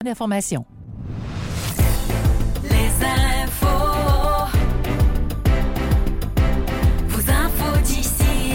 D'information. Les infos. Vos infos d'ici.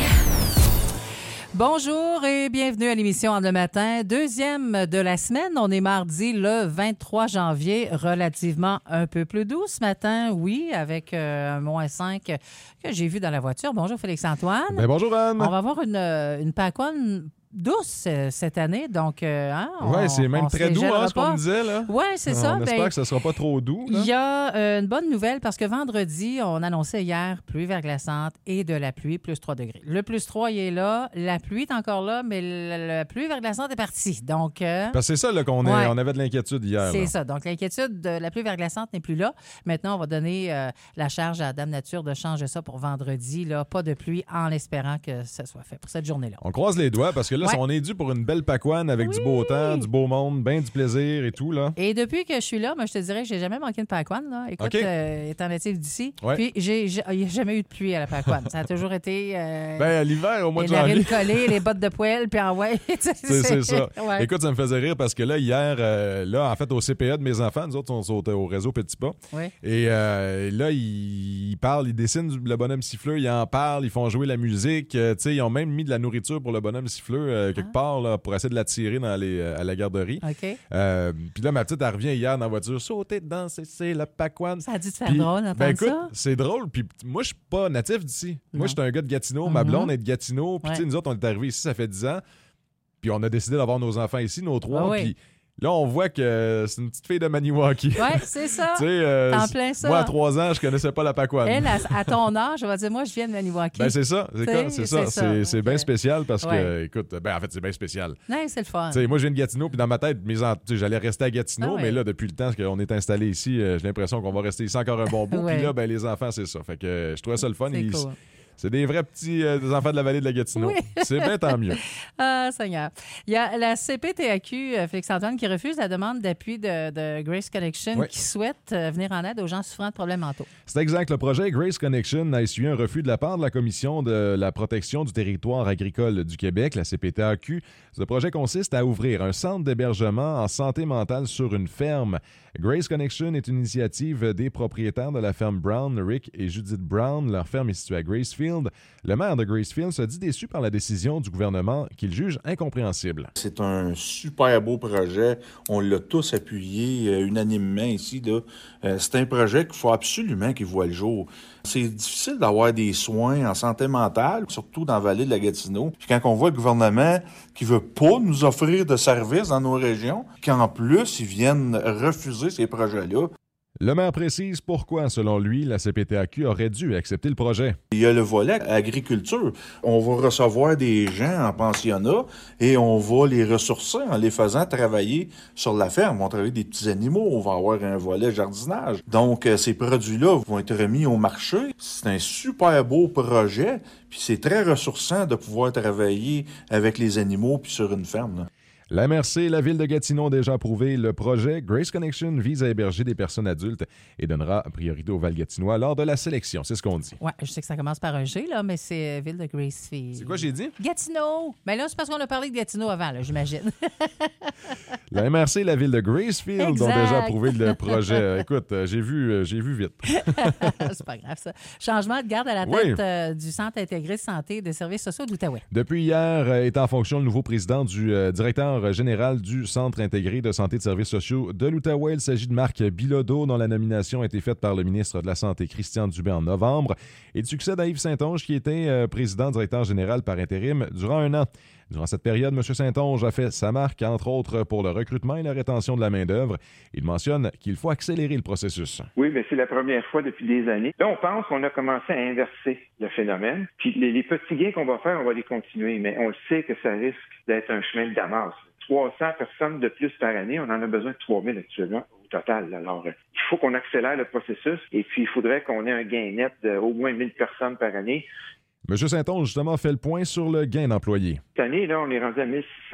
Bonjour et bienvenue à l'émission En le matin. Deuxième de la semaine. On est mardi le 23 janvier, relativement un peu plus doux ce matin, oui, avec un -5 que j'ai vu dans la voiture. Bonjour Félix-Antoine. Ben bonjour Anne. On va avoir une Paconne douce cette année, donc oui, c'est même très doux, ce qu'on me disait. Là. Oui, c'est ça. On espère que ce ne sera pas trop doux. Il y a une bonne nouvelle parce que vendredi, on annonçait hier pluie verglaçante et de la pluie, plus 3 degrés. Le plus 3, il est là. La pluie est encore là, mais la pluie verglaçante est partie. Donc, parce que c'est ça là, on avait de l'inquiétude hier. C'est là. ça. Donc, l'inquiétude de la pluie verglaçante n'est plus là. Maintenant, on va donner la charge à Dame Nature de changer ça pour vendredi. Là. Pas de pluie en espérant que ça soit fait pour cette journée-là. On croise les doigts parce que là, on est dû pour une belle Pacoane avec du beau temps, du beau monde, bien du plaisir et tout. Là. Et depuis que je suis là, moi, je te dirais que j'ai jamais manqué une Pacoane. Là. Écoute, étant natif d'ici. Ouais. Puis, il n'y a jamais eu de pluie à la Pacoane. Ça a toujours été... à l'hiver, au mois de janvier. Les narines collées, les bottes de poêle, puis c'est ça. Ouais. Écoute, ça me faisait rire parce que là, hier, en fait, au CPA de mes enfants, nous autres, on sautait au réseau Petit Pas. Ouais. Et là, ils parlent, ils dessinent le bonhomme siffleur, ils en parlent, ils font jouer la musique. Ils ont même mis de la nourriture pour le bonhomme siffleur quelque part là, pour essayer de l'attirer à la garderie. OK. Puis là, ma petite, elle revient hier dans la voiture. Sauter, danser, c'est la Pacoane. Ça a dû te faire drôle d'entendre écoute, ça? C'est drôle. Puis moi, je suis pas natif d'ici. Non. Moi, je suis un gars de Gatineau. Ma blonde est de Gatineau. Puis nous autres, on est arrivés ici, ça fait 10 ans. Puis on a décidé d'avoir nos enfants ici, nos 3. Puis là, on voit que c'est une petite fille de Maniwaki. Oui, c'est ça. T'en plein ça. Moi, à 3 ans, je connaissais pas la Pacoane. Elle, à ton âge, je vais dire, moi, je viens de Maniwaki. Ben, c'est ça. C'est bien spécial parce que, écoute, en fait, c'est bien spécial. Non, c'est le fun. Moi, je viens de Gatineau, puis dans ma tête, j'allais rester à Gatineau, mais là, depuis le temps qu'on est installé ici, j'ai l'impression qu'on va rester ici encore un bon bout. Puis là, les enfants, c'est ça. Fait que je trouvais ça le fun. C'est cool. C'est des vrais petits des enfants de la vallée de la Gatineau. Oui. C'est bien, tant mieux. Ah, Seigneur. Il y a la CPTAQ, Félix-Antoine, qui refuse la demande d'appui de Grace Connection, qui souhaite venir en aide aux gens souffrant de problèmes mentaux. C'est exact. Le projet Grace Connection a essuyé un refus de la part de la Commission de la protection du territoire agricole du Québec, la CPTAQ. Ce projet consiste à ouvrir un centre d'hébergement en santé mentale sur une ferme. Grace Connection est une initiative des propriétaires de la ferme Brown, Rick et Judith Brown. Leur ferme est située à Gracefield. Le maire de Gracefield se dit déçu par la décision du gouvernement qu'il juge incompréhensible. C'est un super beau projet. On l'a tous appuyé unanimement ici. Là. C'est un projet qu'il faut absolument qu'il voit le jour. C'est difficile d'avoir des soins en santé mentale, surtout dans la vallée de la Gatineau. Puis quand on voit le gouvernement qui veut pas nous offrir de services dans nos régions, qu'en plus, ils viennent refuser ces projets-là. Le maire précise pourquoi, selon lui, la CPTAQ aurait dû accepter le projet. Il y a le volet agriculture. On va recevoir des gens en pensionnat et on va les ressourcer en les faisant travailler sur la ferme. On va travailler des petits animaux, on va avoir un volet jardinage. Donc, ces produits-là vont être remis au marché. C'est un super beau projet, puis c'est très ressourçant de pouvoir travailler avec les animaux puis sur une ferme, là. La MRC et la Ville de Gatineau ont déjà approuvé le projet. Grace Connection vise à héberger des personnes adultes et donnera priorité au Val-Gatinois lors de la sélection. C'est ce qu'on dit. Oui, je sais que ça commence par un G, là, mais c'est Ville de Gracefield. C'est quoi j'ai dit? Gatineau! Mais là, c'est parce qu'on a parlé de Gatineau avant, là, j'imagine. La MRC et la Ville de Gracefield ont déjà approuvé le projet. Écoute, j'ai vu vite. C'est pas grave, ça. Changement de garde à la tête du Centre intégré de santé et de services sociaux d'Outaouais. Depuis hier, est en fonction le nouveau président du directeur général du Centre intégré de santé et de services sociaux de l'Outaouais. Il s'agit de Marc Bilodeau, dont la nomination a été faite par le ministre de la Santé, Christian Dubé, en novembre. Il succède à Yves Saint-Onge, qui était président-directeur général par intérim durant un an. Durant cette période, M. Saint-Onge a fait sa marque, entre autres, pour le recrutement et la rétention de la main-d'œuvre. Il mentionne qu'il faut accélérer le processus. Oui, mais c'est la première fois depuis des années. Là, on pense qu'on a commencé à inverser le phénomène. Puis les petits gains qu'on va faire, on va les continuer. Mais on le sait que ça risque d'être un chemin de Damas. 300 personnes de plus par année, on en a besoin de 3000 actuellement au total. Alors, il faut qu'on accélère le processus et puis il faudrait qu'on ait un gain net d'au moins 1000 personnes par année. M. Saint-Onge, justement, fait le point sur le gain d'employés. Cette année, là, on est rendu à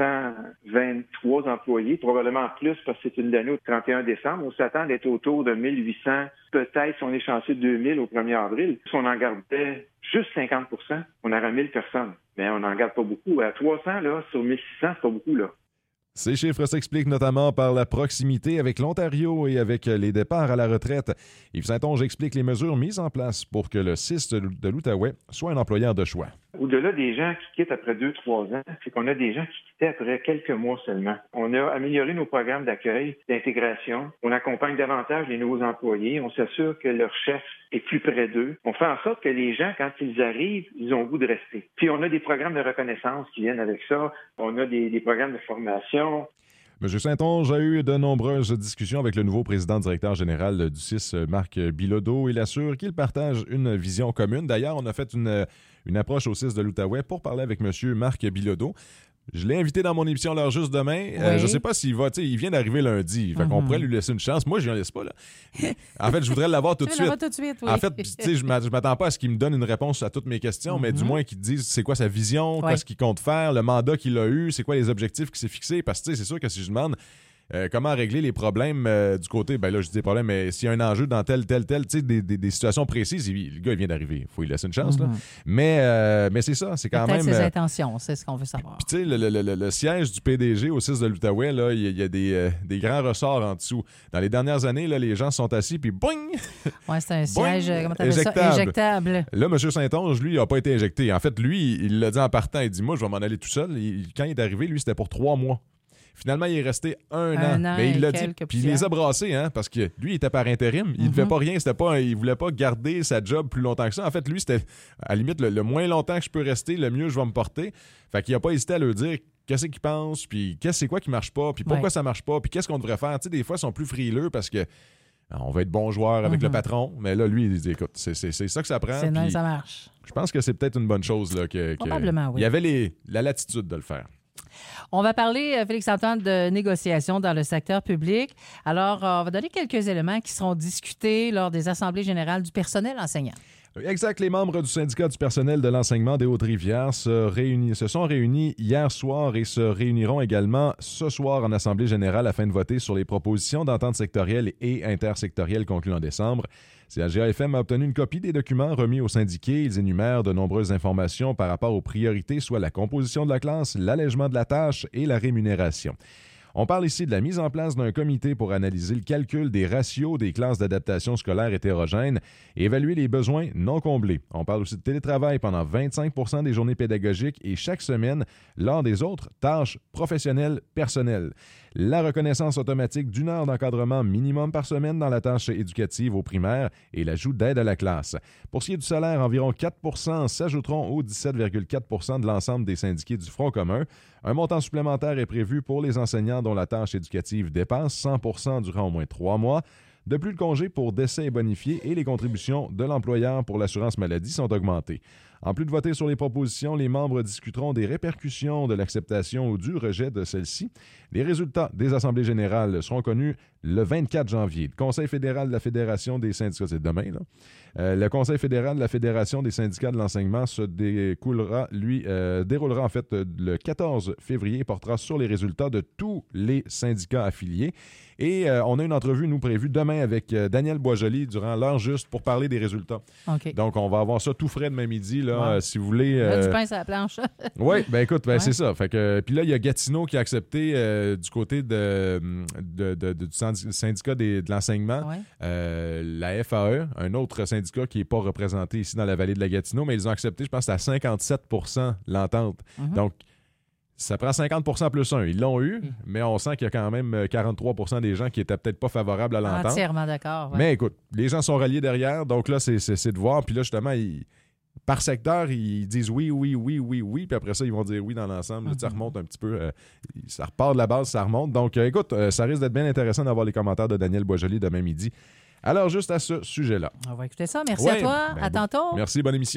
1623 employés, probablement plus parce que c'est une année au 31 décembre. On s'attend d'être autour de 1800, peut-être si on est chanceux 2000 au 1er avril. Si on en gardait juste 50 on aurait 1000 personnes. Mais on n'en garde pas beaucoup. À 300, là, sur 1600, c'est pas beaucoup, là. Ces chiffres s'expliquent notamment par la proximité avec l'Ontario et avec les départs à la retraite. Yves Saint-Onge explique les mesures mises en place pour que le CIS de l'Outaouais soit un employeur de choix. Au-delà des gens qui quittent après 2-3 ans, c'est qu'on a des gens qui quittaient après quelques mois seulement. On a amélioré nos programmes d'accueil, d'intégration. On accompagne davantage les nouveaux employés. On s'assure que leur chef est plus près d'eux. On fait en sorte que les gens, quand ils arrivent, ils ont le goût de rester. Puis on a des programmes de reconnaissance qui viennent avec ça. On a des programmes de formation. M. Saint-Onge a eu de nombreuses discussions avec le nouveau président-directeur général du CIS, Marc Bilodeau. Il assure qu'il partage une vision commune. D'ailleurs, on a fait une approche au CIS de l'Outaouais pour parler avec M. Marc Bilodeau. Je l'ai invité dans mon émission L'heure juste demain. Oui. Je ne sais pas s'il va. Il vient d'arriver lundi. Fait qu'on pourrait lui laisser une chance. Moi, je n'en laisse pas. Là. En fait, je voudrais l'avoir tout de suite. Oui. En fait, je ne m'attends pas à ce qu'il me donne une réponse à toutes mes questions, mais du moins qu'il dise c'est quoi sa vision, qu'est-ce qu'il compte faire, le mandat qu'il a eu, c'est quoi les objectifs qu'il s'est fixés. Parce que c'est sûr que si je demande comment régler les problèmes du côté, ben là, je dis des problèmes, mais s'il y a un enjeu dans tel, tu sais, des situations précises, le gars, il vient d'arriver. Il faut lui laisser une chance, là. Mais c'est ça, c'est quand Peut-être même... ses intentions, c'est ce qu'on veut savoir. Puis, tu sais, le siège du PDG au CIS de l'Outaouais, là, il y a des grands ressorts en dessous. Dans les dernières années, là, les gens se sont assis, puis boing! Oui, c'est un siège, comment t'appelles éjectable. ça? Éjectable. Là, M. Saint-Onge, lui, il n'a pas été injecté. En fait, lui, il l'a dit en partant. Il dit, moi, je vais m'en aller tout seul. Quand il est arrivé, lui, c'était pour 3 mois. Finalement, il est resté un an. Mais il l'a dit. Puis il les a brassés, hein, parce que lui, il était par intérim. Il ne devait pas rien. Il voulait pas garder sa job plus longtemps que ça. En fait, lui, c'était à la limite le moins longtemps que je peux rester, le mieux je vais me porter. Fait qu'il n'a pas hésité à leur dire qu'est-ce qu'il pense, puis c'est quoi qui marche pas, puis pourquoi ça marche pas, puis qu'est-ce qu'on devrait faire. Tu sais, des fois, ils sont plus frileux parce que on va être bon joueur avec le patron. Mais là, lui, il dit écoute, c'est ça que ça prend. C'est nice, ça marche. Je pense que c'est peut-être une bonne chose. Là, Probablement, oui. Il y avait la latitude de le faire. On va parler, Félix-Antoine, de négociations dans le secteur public. Alors, on va donner quelques éléments qui seront discutés lors des assemblées générales du personnel enseignant. Exact. Les membres du syndicat du personnel de l'enseignement des Hautes-Rivières se sont réunis hier soir et se réuniront également ce soir en assemblée générale afin de voter sur les propositions d'entente sectorielle et intersectorielle conclues en décembre. CAGA-FM a obtenu une copie des documents remis aux syndiqués. Ils énumèrent de nombreuses informations par rapport aux priorités, soit la composition de la classe, l'allègement de la tâche et la rémunération. On parle ici de la mise en place d'un comité pour analyser le calcul des ratios des classes d'adaptation scolaire hétérogènes et évaluer les besoins non comblés. On parle aussi de télétravail pendant 25 % des journées pédagogiques et chaque semaine lors des autres tâches professionnelles personnelles. La reconnaissance automatique d'une heure d'encadrement minimum par semaine dans la tâche éducative au primaire et l'ajout d'aide à la classe. Pour ce qui est du salaire, environ 4 % s'ajouteront aux 17,4 % de l'ensemble des syndiqués du Front commun. Un montant supplémentaire est prévu pour les enseignants dont la tâche éducative dépasse 100 % durant au moins 3 mois. De plus, le congé pour décès est bonifié et les contributions de l'employeur pour l'assurance maladie sont augmentées. En plus de voter sur les propositions, les membres discuteront des répercussions de l'acceptation ou du rejet de celles-ci. Les résultats des assemblées générales seront connus le 24 janvier. Le Conseil fédéral de la Fédération des syndicats, c'est demain, là. Le Conseil fédéral de la Fédération des syndicats de l'enseignement déroulera en fait le 14 février et portera sur les résultats de tous les syndicats affiliés. Et on a une entrevue, nous, prévue demain avec Daniel Boisjoli durant l'heure juste pour parler des résultats. Okay. Donc, on va avoir ça tout frais demain midi, là, si vous voulez. Du pain sur la planche. Oui, bien écoute, c'est ça. Fait que, puis là, il y a Gatineau qui a accepté du côté du syndicat de l'enseignement, la FAE, un autre syndicat qui n'est pas représenté ici dans la vallée de la Gatineau, mais ils ont accepté, je pense, à 57 % l'entente. Donc, ça prend 50 % plus 1. Ils l'ont eu, mais on sent qu'il y a quand même 43 % des gens qui n'étaient peut-être pas favorables à l'entente. Entièrement d'accord. Ouais. Mais écoute, les gens sont ralliés derrière, donc là, c'est de voir. Puis là, justement, par secteur, ils disent oui, puis après ça, ils vont dire oui dans l'ensemble. Ça remonte un petit peu. Ça repart de la base, ça remonte. Donc, écoute, ça risque d'être bien intéressant d'avoir les commentaires de Daniel Boisjoli demain midi. Alors, juste à ce sujet-là. On va écouter ça. Merci à toi. À tantôt. Merci, bonne émission.